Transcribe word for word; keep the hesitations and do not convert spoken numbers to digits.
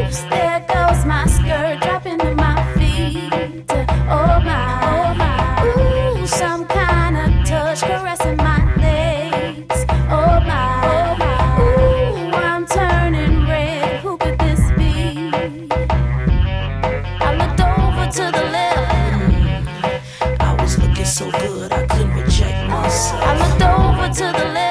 Oops, there goes my skirt dropping to my feet. Oh my, oh my. Ooh, some kind of touch caressing my legs. Oh my, oh my. Ooh, I'm turning red. Who could this be? I looked over to the left. I was looking so good I couldn't reject myself. I looked over to the left.